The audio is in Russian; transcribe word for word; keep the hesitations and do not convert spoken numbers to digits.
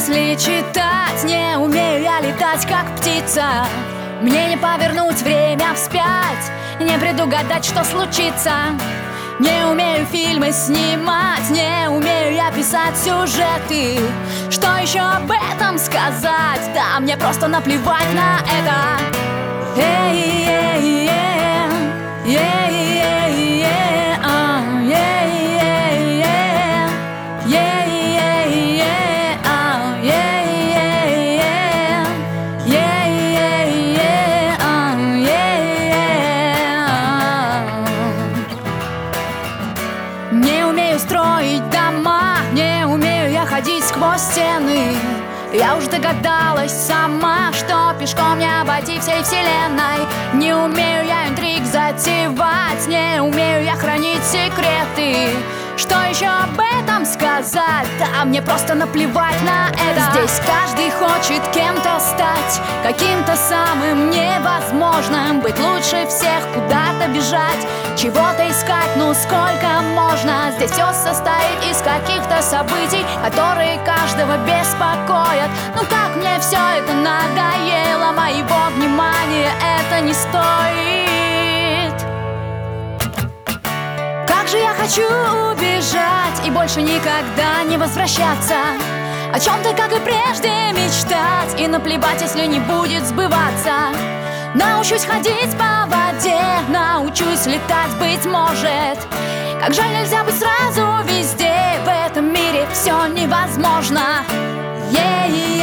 мысли читать, не умею я летать, как птица. Мне не повернуть время вспять, не предугадать, что случится. Не умею фильмы снимать, не умею я писать сюжеты. Что еще об этом сказать? Да мне просто наплевать на это. Эй, эй, эй, эй, эй, эй, а, эй, эй, эй, эй, эй, эй, а, эй, эй, эй, эй, эй, эй, а, эй, эй, а. Не умею строить дома, не умею я ходить сквозь стены. Я уж догадалась сама, что пешком не обойти всей вселенной. Не умею я интриг затевать, не умею я хранить секреты. Что еще об этом сказать? Да мне просто наплевать на это. Здесь каждый хочет кем-то стать, каким-то самым невозможным. Быть лучше всех, куда-то бежать, чего-то искать, ну сколько можно. Здесь все состоит из каких-то событий, которые каждого беспокоят. Ну как мне все это надоело, моего внимания это не стоит. Как же я хочу убежать и больше никогда не возвращаться, о чем-то, как и прежде, мечтать, и наплевать, если не будет сбываться. Научусь ходить по воде, научусь летать, быть может. Как жаль, нельзя быть сразу везде, в этом мире все невозможно. Yeah.